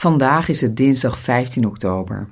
Vandaag is het dinsdag 15 oktober.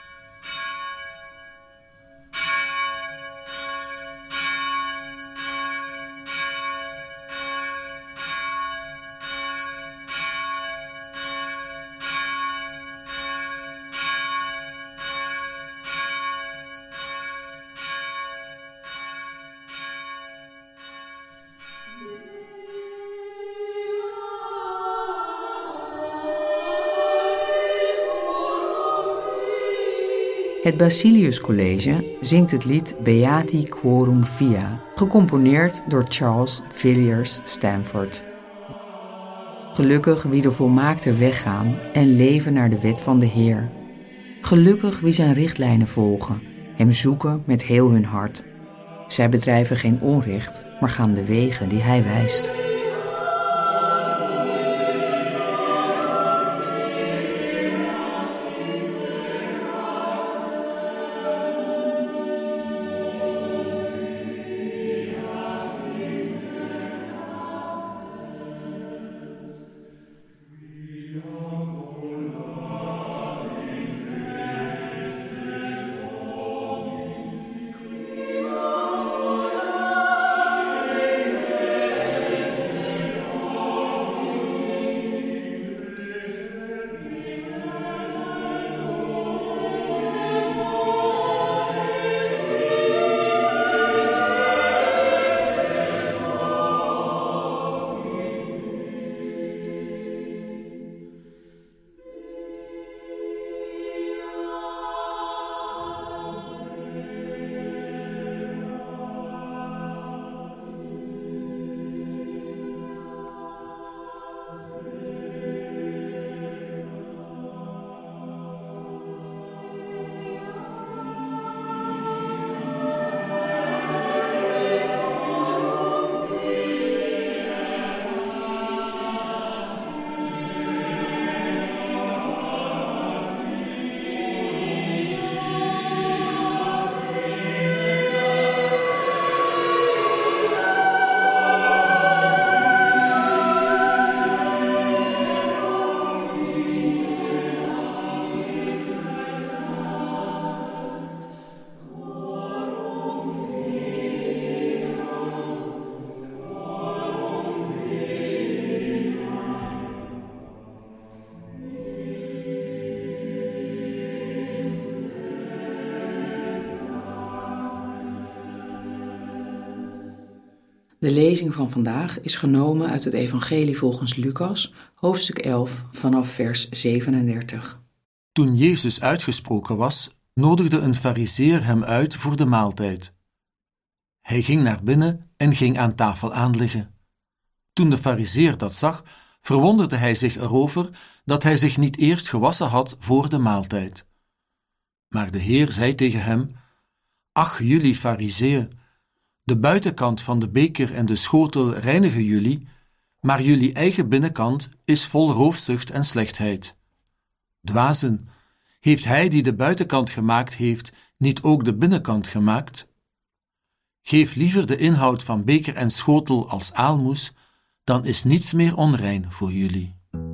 Het Basilius College zingt het lied Beati Quorum Via, gecomponeerd door Charles Villiers Stanford. Gelukkig wie de volmaakte weg gaan en leven naar de wet van de Heer. Gelukkig wie zijn richtlijnen volgen, hem zoeken met heel hun hart. Zij bedrijven geen onrecht, maar gaan de wegen die hij wijst. De lezing van vandaag is genomen uit het Evangelie volgens Lucas, hoofdstuk 11, vanaf vers 37. Toen Jezus uitgesproken was, nodigde een farizeer hem uit voor de maaltijd. Hij ging naar binnen en ging aan tafel aanliggen. Toen de farizeer dat zag, verwonderde hij zich erover dat hij zich niet eerst gewassen had voor de maaltijd. Maar de Heer zei tegen hem: Ach, jullie farizeeën, de buitenkant van de beker en de schotel reinigen jullie, maar jullie eigen binnenkant is vol roofzucht en slechtheid. Dwazen, heeft hij die de buitenkant gemaakt heeft, niet ook de binnenkant gemaakt? Geef liever de inhoud van beker en schotel als aalmoes, dan is niets meer onrein voor jullie.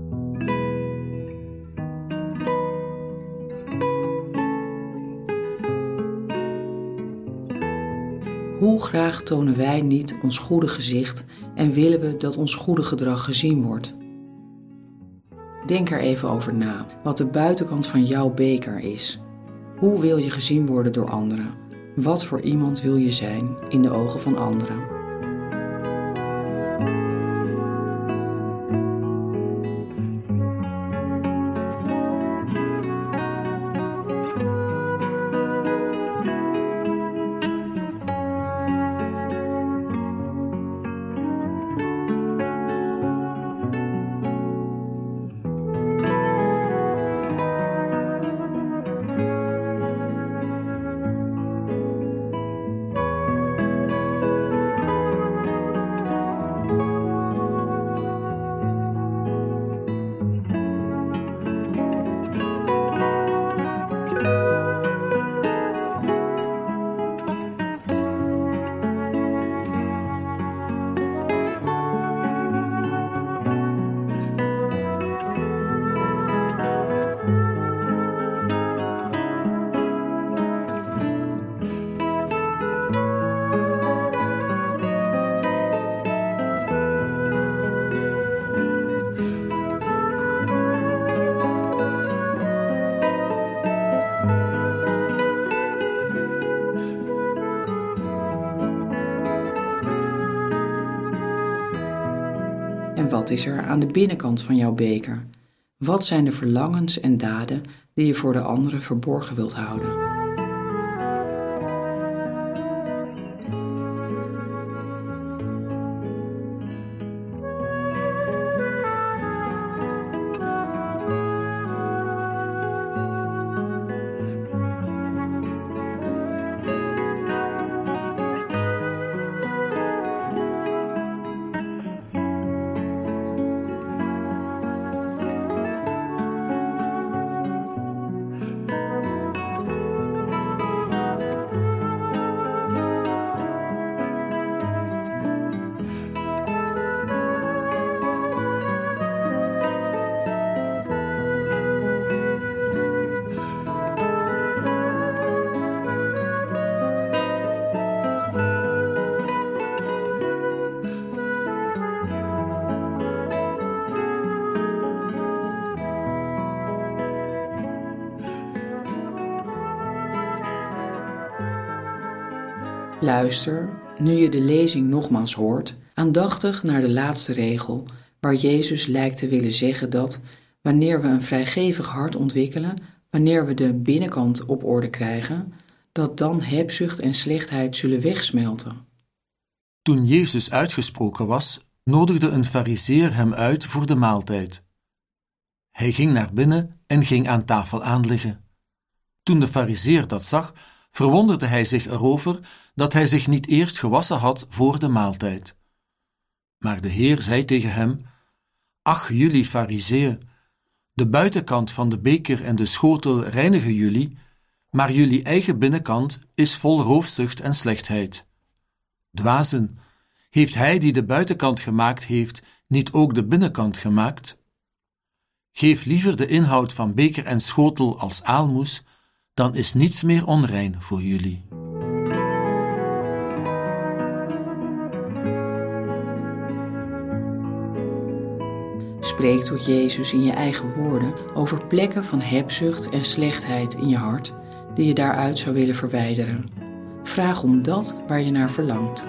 Hoe graag tonen wij niet ons goede gezicht en willen we dat ons goede gedrag gezien wordt? Denk er even over na, wat de buitenkant van jouw beker is. Hoe wil je gezien worden door anderen? Wat voor iemand wil je zijn in de ogen van anderen? wat is er aan de binnenkant van jouw beker? Wat zijn de verlangens en daden die je voor de anderen verborgen wilt houden? Luister, nu je de lezing nogmaals hoort, aandachtig naar de laatste regel, waar Jezus lijkt te willen zeggen dat, wanneer we een vrijgevig hart ontwikkelen, wanneer we de binnenkant op orde krijgen, dat dan hebzucht en slechtheid zullen wegsmelten. Toen Jezus uitgesproken was, nodigde een farizeer hem uit voor de maaltijd. Hij ging naar binnen en ging aan tafel aanliggen. Toen de farizeer dat zag, verwonderde hij zich erover dat hij zich niet eerst gewassen had voor de maaltijd. Maar de Heer zei tegen hem: Ach, jullie farizeeën, de buitenkant van de beker en de schotel reinigen jullie, maar jullie eigen binnenkant is vol roofzucht en slechtheid. Dwazen, heeft hij die de buitenkant gemaakt heeft, niet ook de binnenkant gemaakt? Geef liever de inhoud van beker en schotel als aalmoes, dan is niets meer onrein voor jullie. Spreek tot Jezus in je eigen woorden over plekken van hebzucht en slechtheid in je hart die je daaruit zou willen verwijderen. Vraag om dat waar je naar verlangt.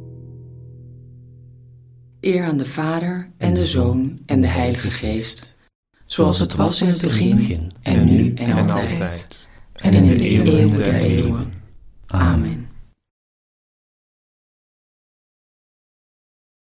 Eer aan de Vader en de Zoon en de Heilige Geest, zoals het was in het begin, en nu en altijd, en in de eeuwen der eeuwen. Amen.